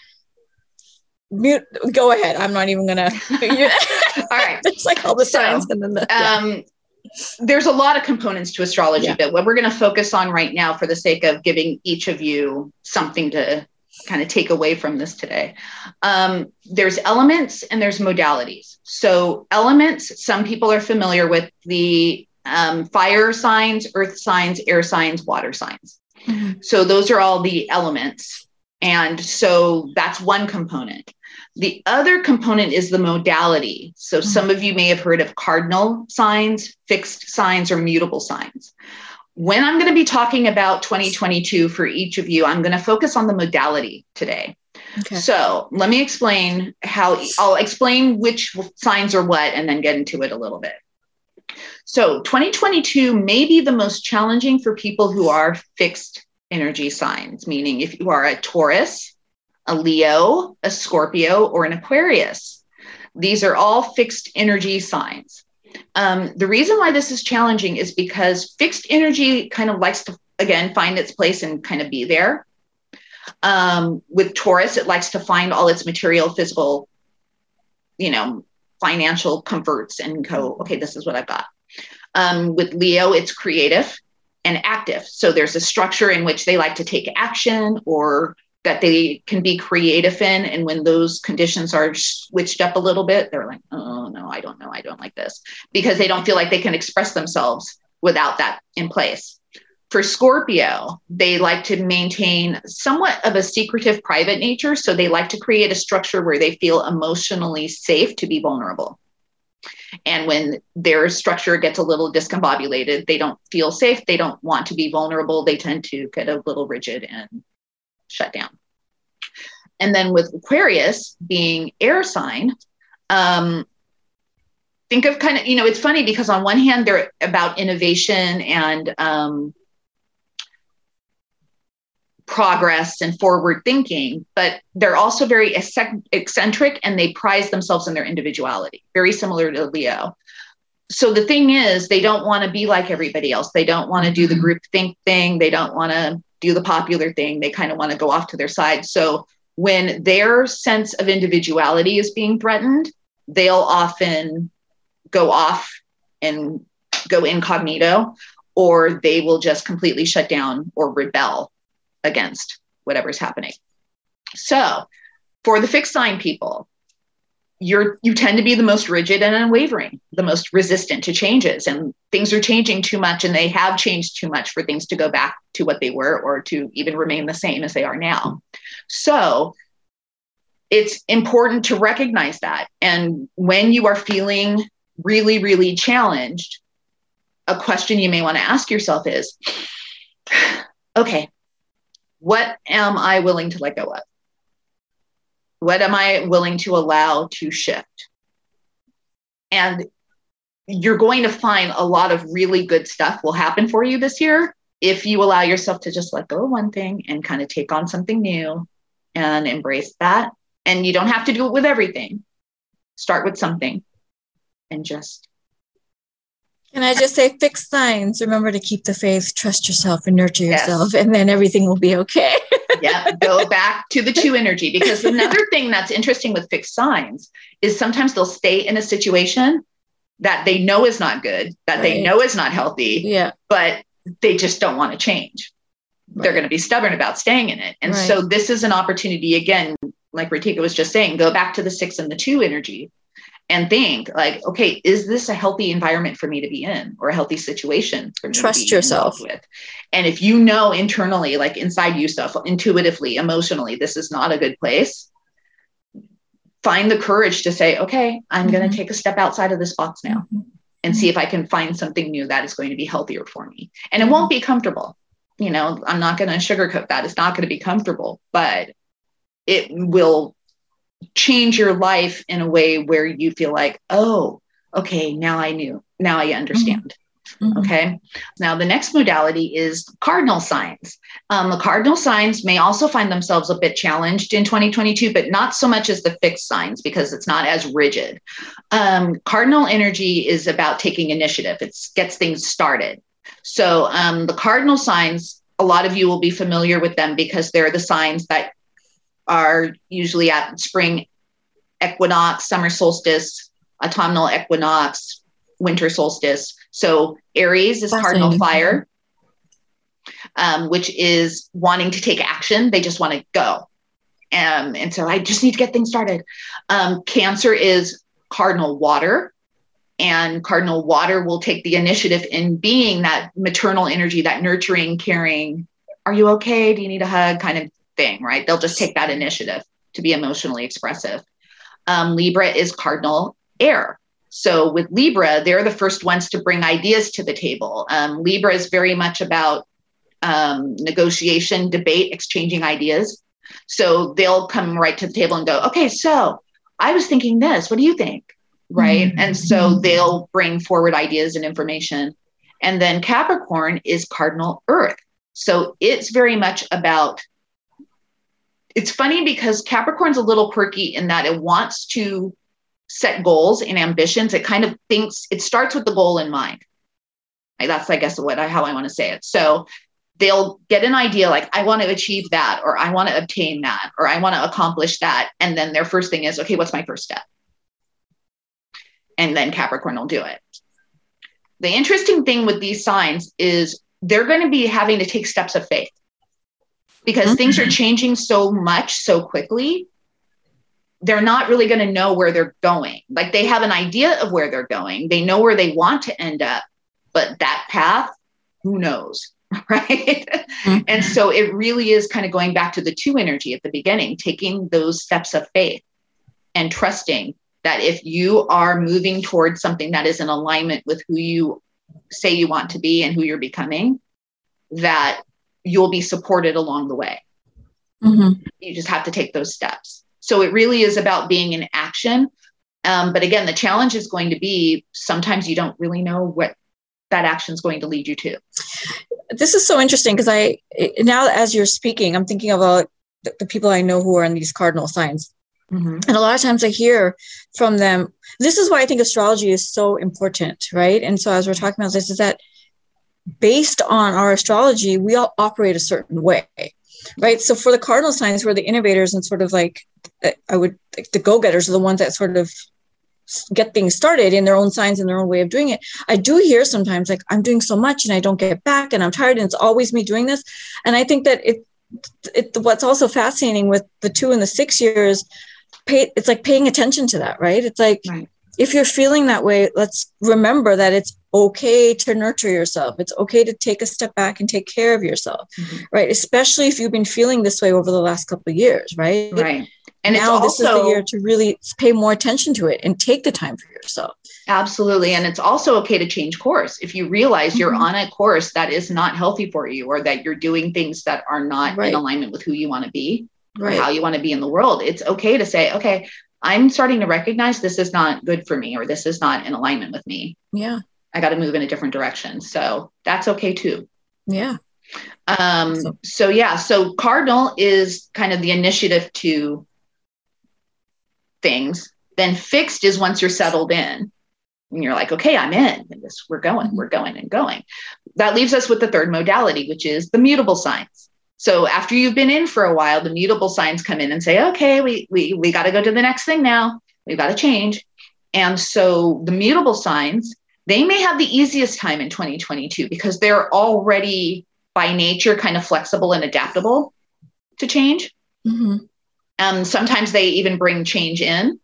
Go ahead. I'm not even going to. All right. It's like all the signs. And then there's a lot of components to astrology, but what we're going to focus on right now, for the sake of giving each of you something to kind of take away from this today. There's elements and there's modalities. So elements, some people are familiar with the fire signs, earth signs, air signs, water signs. Mm-hmm. So those are all the elements. And so that's one component. The other component is the modality. So some of you may have heard of cardinal signs, fixed signs, or mutable signs. When I'm going to be talking about 2022 for each of you, I'm going to focus on the modality today. Okay. So let me explain I'll explain which signs are what, and then get into it a little bit. So 2022 may be the most challenging for people who are fixed energy signs, meaning if you are a Taurus, a Leo, a Scorpio, or an Aquarius. These are all fixed energy signs. The reason why this is challenging is because fixed energy kind of likes to, again, find its place and kind of be there. With Taurus, it likes to find all its material, physical, financial comforts and go, okay, this is what I've got. With Leo, it's creative and active. So there's a structure in which they like to take action, or that they can be creative in. And when those conditions are switched up a little bit, they're like, oh, no, I don't know. I don't like this, because they don't feel like they can express themselves without that in place. For Scorpio, they like to maintain somewhat of a secretive, private nature. So they like to create a structure where they feel emotionally safe to be vulnerable. And when their structure gets a little discombobulated, they don't feel safe. They don't want to be vulnerable. They tend to get a little rigid and shut down. And then with Aquarius being air sign, think of kind of, it's funny because on one hand, they're about innovation and progress and forward thinking, but they're also very eccentric, and they prize themselves in their individuality, very similar to Leo. So the thing is, they don't want to be like everybody else. They don't want to do the group think thing. They don't want to do the popular thing. They kind of want to go off to their side. So when their sense of individuality is being threatened, they'll often go off and go incognito, or they will just completely shut down or rebel against whatever's happening. So for the fixed sign people, you tend to be the most rigid and unwavering, the most resistant to changes, and things are changing too much, and they have changed too much for things to go back to what they were, or to even remain the same as they are now. So it's important to recognize that. And when you are feeling really, really challenged, a question you may want to ask yourself is, okay, what am I willing to let go of? What am I willing to allow to shift? And you're going to find a lot of really good stuff will happen for you this year if you allow yourself to just let go of one thing and kind of take on something new and embrace that. And you don't have to do it with everything. Start with something and just. Can I just say, fixed signs, remember to keep the faith, trust yourself, and nurture yourself, and then everything will be okay. Yeah, go back to the two energy, because another thing that's interesting with fixed signs is sometimes they'll stay in a situation that they know is not good, that they know is not healthy, but they just don't want to change. they're going to be stubborn about staying in it. And so this is an opportunity, again, like Ritika was just saying, go back to the 6 and the 2 energy and think like, okay, is this a healthy environment for me to be in, or a healthy situation for me Trust to be yourself with? And if you know internally, like inside you stuff, intuitively, emotionally, this is not a good place, find the courage to say, okay, I'm going to take a step outside of this box now and see if I can find something new that is going to be healthier for me. And it won't be comfortable. You know, I'm not going to sugarcoat that. It's not going to be comfortable, but it will change your life in a way where you feel like, oh, okay, now I understand. Okay. Now the next modality is cardinal signs. The cardinal signs may also find themselves a bit challenged in 2022, but not so much as the fixed signs, because it's not as rigid. Cardinal energy is about taking initiative. It gets things started. So the cardinal signs, a lot of you will be familiar with them because they're the signs that are usually at spring equinox, summer solstice, autumnal equinox, winter solstice. So Aries is cardinal fire, which is wanting to take action. They just want to go. And so I just need to get things started. Cancer is cardinal water, and cardinal water will take the initiative in being that maternal energy, that nurturing, caring, are you okay? Do you need a hug kind of thing, right? They'll just take that initiative to be emotionally expressive. Libra is cardinal air. So with Libra, they're the first ones to bring ideas to the table. Libra is very much about negotiation, debate, exchanging ideas. So they'll come right to the table and go, okay, so I was thinking this, what do you think? Right. And so they'll bring forward ideas and information. And then Capricorn is cardinal earth. So it's very much about, it's funny because Capricorn's a little quirky in that it wants to set goals and ambitions. It kind of thinks, it starts with the goal in mind. That's, I guess, how I want to say it. So they'll get an idea like, I want to achieve that, or I want to obtain that, or I want to accomplish that. And then their first thing is, okay, what's my first step? And then Capricorn will do it. The interesting thing with these signs is they're going to be having to take steps of faith because things are changing so much so quickly. They're not really going to know where they're going. Like they have an idea of where they're going. They know where they want to end up, but that path, who knows? Right. And so it really is kind of going back to the 2 energy at the beginning, taking those steps of faith and trusting that if you are moving towards something that is in alignment with who you say you want to be and who you're becoming, that you'll be supported along the way. You just have to take those steps. So it really is about being in action. But again, the challenge is going to be sometimes you don't really know what that action is going to lead you to. This is so interesting because now as you're speaking, I'm thinking about the people I know who are in these cardinal signs. And a lot of times I hear from them, this is why I think astrology is so important, right? And so as we're talking about this, is that based on our astrology, we all operate a certain way, right? So for the cardinal signs, we're the innovators and sort of like, the go-getters are the ones that sort of get things started in their own signs and their own way of doing it. I do hear sometimes like, I'm doing so much and I don't get back and I'm tired and it's always me doing this. And I think that what's also fascinating with the 2 and the 6 years, it's like paying attention to that, right? It's like, if you're feeling that way, let's remember that it's okay to nurture yourself. It's okay to take a step back and take care of yourself, right? Especially if you've been feeling this way over the last couple of years, right? Right. And now this is the year to really pay more attention to it and take the time for yourself. Absolutely. And it's also okay to change course. If you realize you're on a course that is not healthy for you, or that you're doing things that are not in alignment with who you want to be, or how you want to be in the world, it's okay to say, okay, I'm starting to recognize this is not good for me, or this is not in alignment with me. Yeah. I got to move in a different direction. So that's okay too. Yeah. So cardinal is kind of the initiative to things. Then fixed is once you're settled in and you're like, okay, I'm in this. We're going and going. That leaves us with the third modality, which is the mutable signs. So after you've been in for a while, the mutable signs come in and say, okay, we got to go to the next thing now. We've got to change. And so the mutable signs, they may have the easiest time in 2022 because they're already by nature kind of flexible and adaptable to change. Mm-hmm. Sometimes they even bring change in.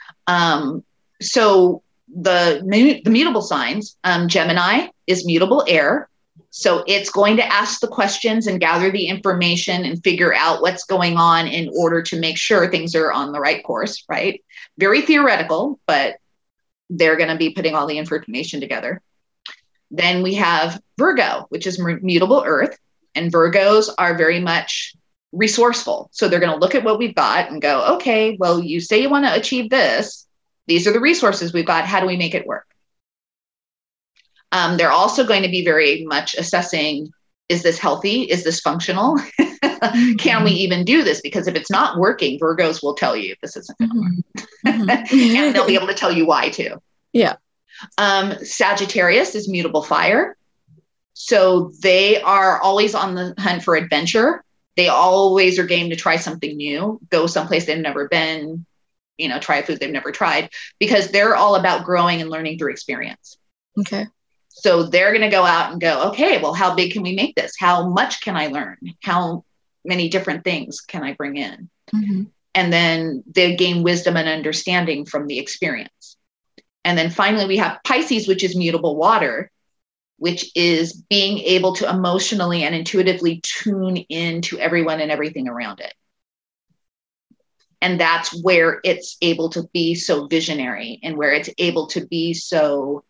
So the mutable signs, Gemini is mutable air. So it's going to ask the questions and gather the information and figure out what's going on in order to make sure things are on the right course, right? Very theoretical, but they're going to be putting all the information together. Then we have Virgo, which is mutable earth. And Virgos are very much resourceful. So they're going to look at what we've got and go, okay, well, you say you want to achieve this. These are the resources we've got. How do we make it work? They're also going to be very much assessing, is this healthy? Is this functional? Can we even do this? Because if it's not working, Virgos will tell you this isn't going to work. And they'll be able to tell you why too. Yeah. Sagittarius is mutable fire. So they are always on the hunt for adventure. They always are game to try something new, go someplace they've never been, try a food they've never tried, because they're all about growing and learning through experience. Okay. So they're going to go out and go, okay, well, how big can we make this? How much can I learn? How many different things can I bring in? Mm-hmm. And then they gain wisdom and understanding from the experience. And then finally, we have Pisces, which is mutable water, which is being able to emotionally and intuitively tune into everyone and everything around it. And that's where it's able to be so visionary and where it's able to be so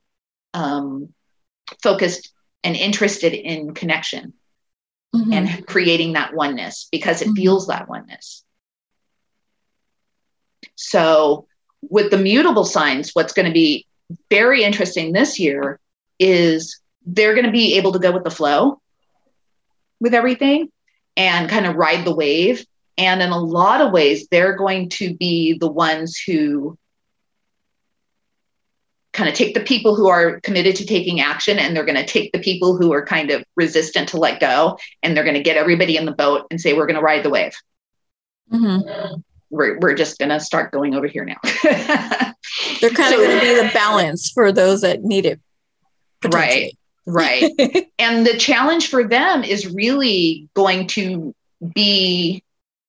focused and interested in connection and creating that oneness, because it feels that oneness. So with the mutable signs, what's going to be very interesting this year is they're going to be able to go with the flow with everything and kind of ride the wave. And in a lot of ways, they're going to be the ones who kind of take the people who are committed to taking action, and they're going to take the people who are kind of resistant to let go, and they're going to get everybody in the boat and say, we're going to ride the wave. Mm-hmm. We're just going to start going over here now. They're kind of going to be the balance for those that need it. Right. And the challenge for them is really going to be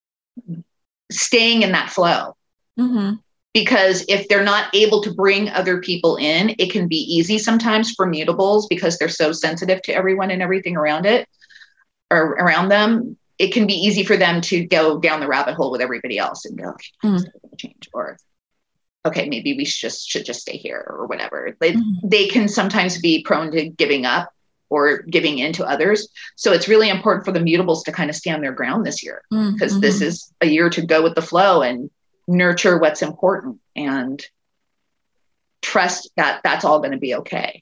staying in that flow. Mm-hmm. Because if they're not able to bring other people in, it can be easy sometimes for mutables, because they're so sensitive to everyone and everything around it or around them. It can be easy for them to go down the rabbit hole with everybody else and go, okay, it's going to change, or okay, maybe we should just stay here or whatever. They can sometimes be prone to giving up or giving in to others. So it's really important for the mutables to kind of stand their ground this year, because this is a year to go with the flow and nurture what's important and trust that that's all going to be okay.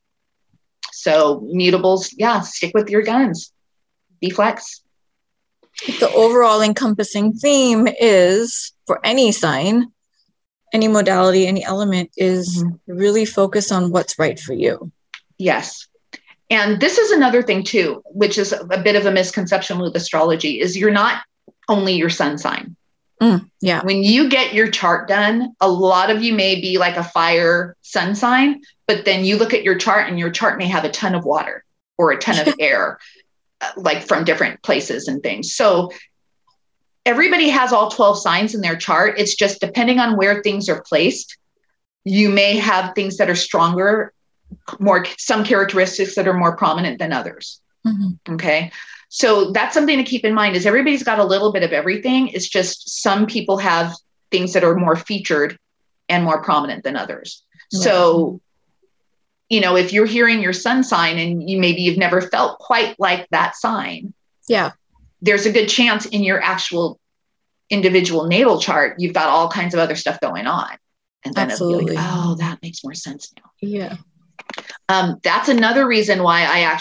So mutables, stick with your guns, be flex. The overall encompassing theme is, for any sign, any modality, any element, is really focus on what's right for you. Yes. And this is another thing too, which is a bit of a misconception with astrology, is you're not only your sun sign. Yeah. When you get your chart done, a lot of you may be like a fire sun sign, but then you look at your chart and your chart may have a ton of water or a ton of air, like from different places and things. So everybody has all 12 signs in their chart. It's just depending on where things are placed, you may have things that are stronger, some characteristics that are more prominent than others. Okay. So that's something to keep in mind, is everybody's got a little bit of everything. It's just some people have things that are more featured and more prominent than others. Yeah. So, if you're hearing your sun sign and you've never felt quite like that sign. Yeah. There's a good chance in your actual individual natal chart, you've got all kinds of other stuff going on. And then it'll be like, oh, that makes more sense now. Yeah. That's another reason why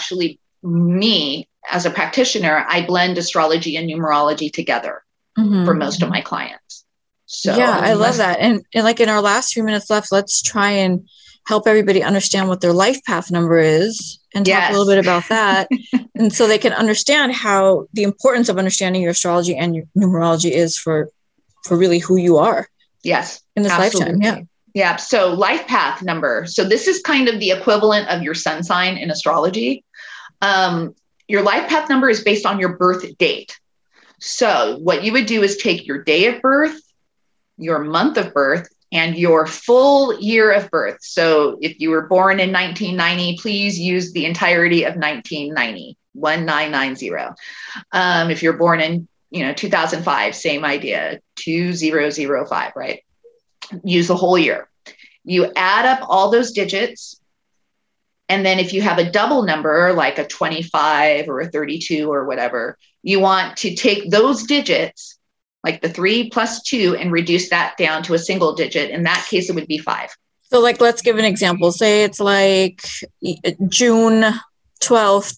me as a practitioner, I blend astrology and numerology together for most of my clients. So yeah, I love that. And like in our last few minutes left, let's try and help everybody understand what their life path number is and talk a little bit about that. And so they can understand how the importance of understanding your astrology and your numerology is for really who you are. Yes. In this lifetime. Yeah. Yeah. So life path number. So this is kind of the equivalent of your sun sign in astrology. your life path number is based on your birth date. So what you would do is take your day of birth, your month of birth, and your full year of birth. So if you were born in 1990, please use the entirety of 1990, 1990. If you're born in 2005, same idea, 2005, right? Use the whole year. You add up all those digits. And then if you have a double number, like a 25 or a 32 or whatever, you want to take those digits, like the 3 plus 2, and reduce that down to a single digit. In that case, it would be 5. So like, let's give an example. Say it's like June 12th,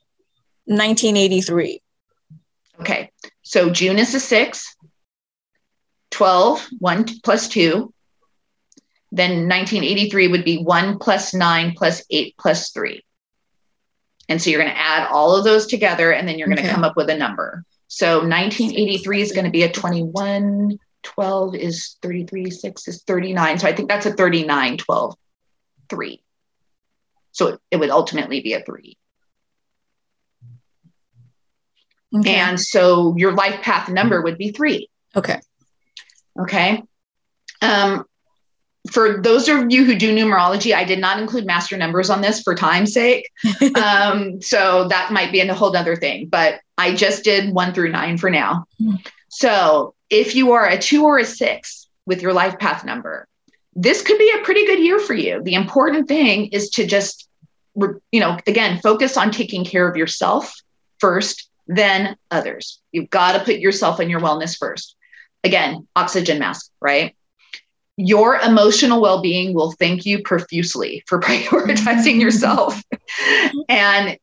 1983. Okay. So June is a 6, 12, 1 plus 2. Then 1983 would be 1 plus 9 plus 8 plus 3. And so you're going to add all of those together, and then you're going to come up with a number. So 1983 is going to be a 21, 12 is 33, 6 is 39. So I think that's a 39, 12, 3. So it would ultimately be a 3. Okay. And so your life path number would be 3. Okay. Okay. For those of you who do numerology, I did not include master numbers on this for time's sake. So that might be a whole other thing, but I just did 1 through 9 for now. So if you are a 2 or a 6 with your life path number, this could be a pretty good year for you. The important thing is to just, again, focus on taking care of yourself first, then others. You've got to put yourself and your wellness first. Again, oxygen mask, right? Your emotional well-being will thank you profusely for prioritizing yourself and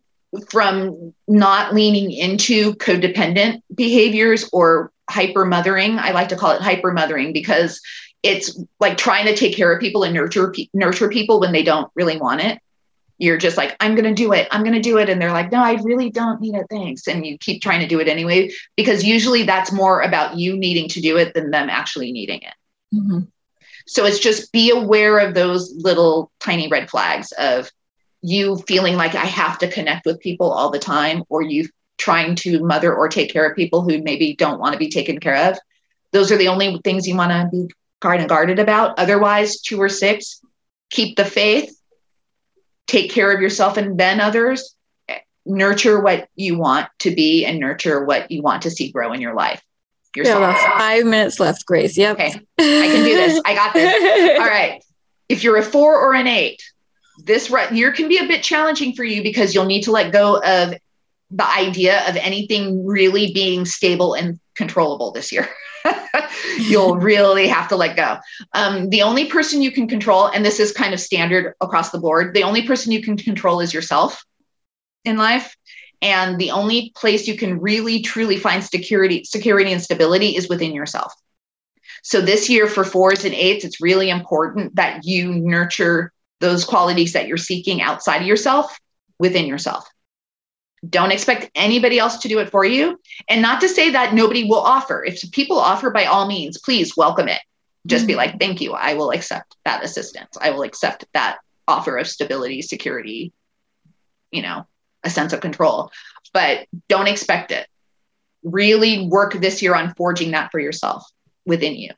from not leaning into codependent behaviors or hyper-mothering. I like to call it hyper-mothering because it's like trying to take care of people and nurture people when they don't really want it. You're just like, I'm going to do it. I'm going to do it. And they're like, no, I really don't need it. Thanks. And you keep trying to do it anyway, because usually that's more about you needing to do it than them actually needing it. Mm-hmm. So it's just be aware of those little tiny red flags of you feeling like I have to connect with people all the time, or you trying to mother or take care of people who maybe don't want to be taken care of. Those are the only things you want to be guarded about. Otherwise, 2 or 6, keep the faith, take care of yourself and then others, nurture what you want to be and nurture what you want to see grow in your life. Yourself. Yeah, 5 minutes left, Grace. Yep. Okay. I can do this. I got this. All right. If you're a 4 or an 8, this year can be a bit challenging for you because you'll need to let go of the idea of anything really being stable and controllable this year. You'll really have to let go. The only person you can control, and this is kind of standard across the board, the only person you can control is yourself in life. And the only place you can really, truly find security and stability is within yourself. So this year for 4s and 8s, it's really important that you nurture those qualities that you're seeking outside of yourself, within yourself. Don't expect anybody else to do it for you. And not to say that nobody will offer. If people offer, by all means, please welcome it. Just be like, thank you. I will accept that assistance. I will accept that offer of stability, security, a sense of control, but don't expect it. Really work this year on forging that for yourself within you.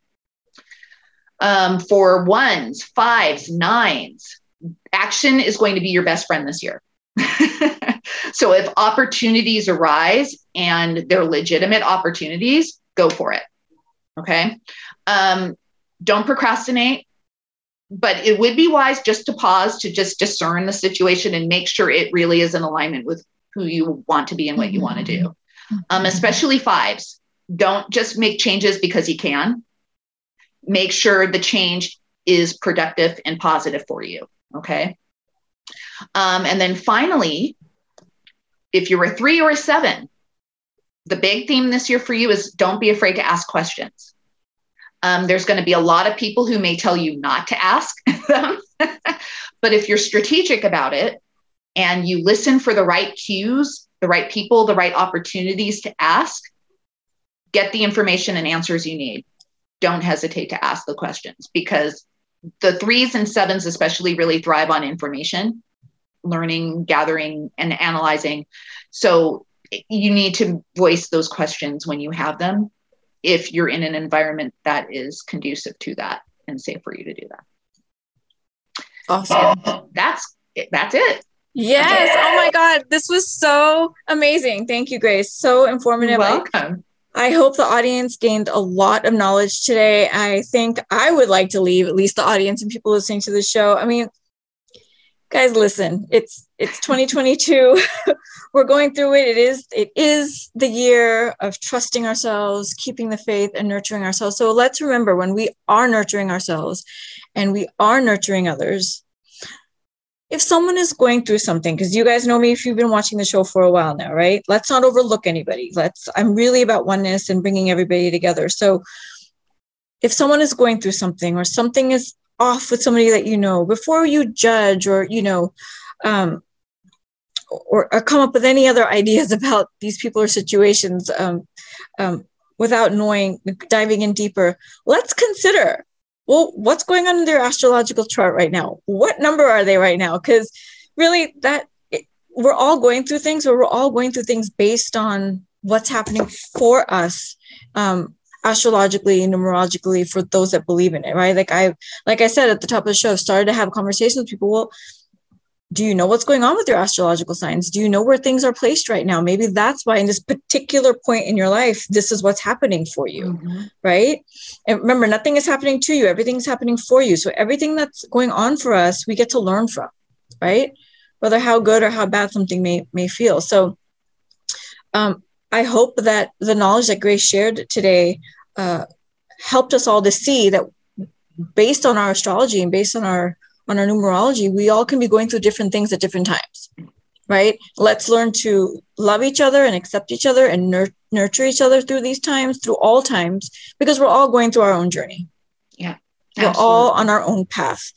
For 1s, 5s, 9s, action is going to be your best friend this year. So if opportunities arise and they're legitimate opportunities, go for it. Okay. Don't procrastinate, but it would be wise just to pause, to just discern the situation and make sure it really is in alignment with who you want to be and what you want to do. Especially 5s. Don't just make changes because you can. Make sure the change is productive and positive for you. Okay. And then finally, if you're a 3 or a 7, the big theme this year for you is don't be afraid to ask questions. There's going to be a lot of people who may tell you not to ask them, but if you're strategic about it and you listen for the right cues, the right people, the right opportunities to ask, get the information and answers you need. Don't hesitate to ask the questions, because the 3s and 7s especially really thrive on information. learning, gathering, and analyzing. So you need to voice those questions when you have them, if you're in an environment that is conducive to that and safe for you to do that. Awesome. That's it. Yes. Oh my God. This was so amazing. Thank you, Grace. So informative. You're welcome. I hope the audience gained a lot of knowledge today. I think I would like to leave at least the audience and people listening to the show. I mean, guys, listen, it's 2022. We're going through it. It is the year of trusting ourselves, keeping the faith, and nurturing ourselves. So let's remember, when we are nurturing ourselves and we are nurturing others, if someone is going through something, because you guys know me if you've been watching the show for a while now, right? Let's not overlook anybody. I'm really about oneness and bringing everybody together. So if someone is going through something, or something is off with somebody that you know, before you judge or or come up with any other ideas about these people or situations, without diving in deeper, let's consider, well, what's going on in their astrological chart right now? What number are they right now? Because really, we're all going through things, or we're all going through things based on what's happening for us, astrologically, numerologically, for those that believe in it, right? Like I said at the top of the show, I've started to have conversations with people. Well, do you know what's going on with your astrological signs? Do you know where things are placed right now? Maybe that's why in this particular point in your life, this is what's happening for you, right? And remember, nothing is happening to you. Everything's happening for you. So everything that's going on for us, we get to learn from, right? Whether how good or how bad something may feel. So I hope that the knowledge that Grace shared today helped us all to see that based on our astrology and based on our numerology, we all can be going through different things at different times, right? Let's learn to love each other and accept each other and nurture each other through these times, through all times, because we're all going through our own journey. Yeah, absolutely. We're all on our own path.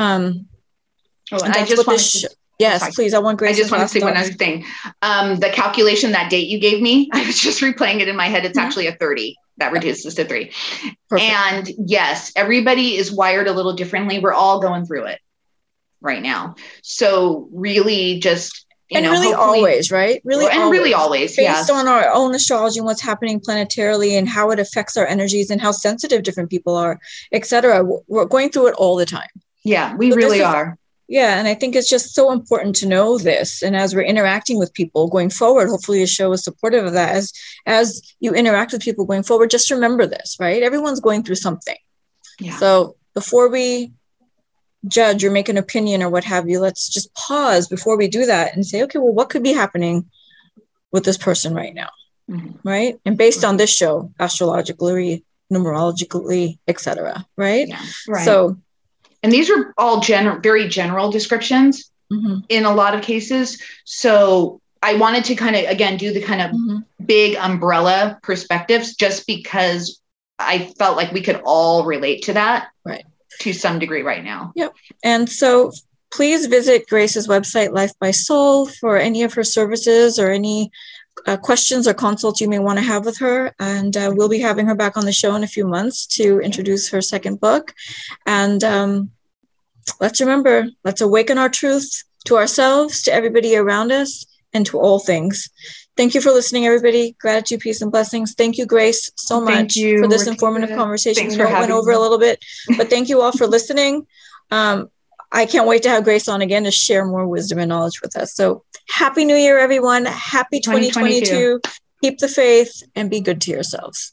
Yes, please. I want Grace. I just want to say one other thing. The calculation, that date you gave me, I was just replaying it in my head. It's actually a 30. That reduces to 3. Perfect. And yes, everybody is wired a little differently. We're all going through it right now. So really just, really always, right? Really always. Based on our own astrology and what's happening planetarily and how it affects our energies and how sensitive different people are, etc. We're going through it all the time. Yeah, we really are. Yeah. And I think it's just so important to know this. And as we're interacting with people going forward, hopefully the show is supportive of that. As you interact with people going forward, just remember this, right? Everyone's going through something. Yeah. So before we judge or make an opinion or what have you, let's just pause before we do that and say, okay, well, what could be happening with this person right now? Right? And based on this show, astrologically, numerologically, etc. Right? Yeah. Right. So, and these are all very general descriptions in a lot of cases. So I wanted to kind of, again, do the kind of big umbrella perspectives, just because I felt like we could all relate to that to some degree right now. Yep. And so please visit Grace's website, Life by Soul, for any of her services or any questions or consults you may want to have with her. And we'll be having her back on the show in a few months to introduce her second book. And let's remember, let's awaken our truth to ourselves, to everybody around us, and to all things. Thank you for listening, everybody. Gratitude, peace, and blessings. Thank you, Grace, so much for this informative conversation. We went over a little bit, but thank you all for listening. I can't wait to have Grace on again to share more wisdom and knowledge with us. So happy New Year, everyone. Happy 2022. Keep the faith and be good to yourselves.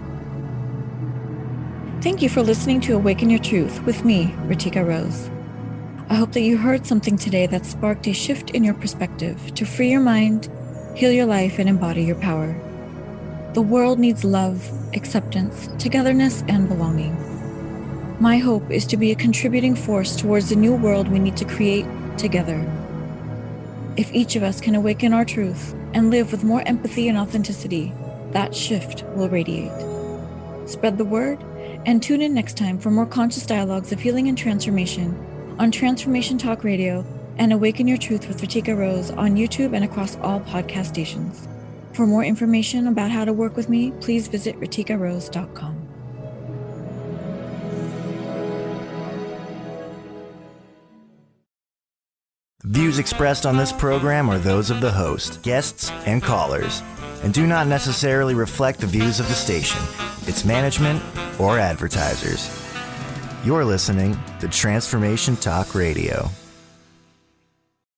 Thank you for listening to Awaken Your Truth with me, Ritika Rose. I hope that you heard something today that sparked a shift in your perspective to free your mind, heal your life, and embody your power. The world needs love, acceptance, togetherness, and belonging. My hope is to be a contributing force towards the new world we need to create together. If each of us can awaken our truth and live with more empathy and authenticity, that shift will radiate. Spread the word and tune in next time for more conscious dialogues of healing and transformation on Transformation Talk Radio and Awaken Your Truth with Ritika Rose on YouTube and across all podcast stations. For more information about how to work with me, please visit ritikarose.com. The views expressed on this program are those of the host, guests, and callers, and do not necessarily reflect the views of the station, its management, or advertisers. You're listening to Transformation Talk Radio.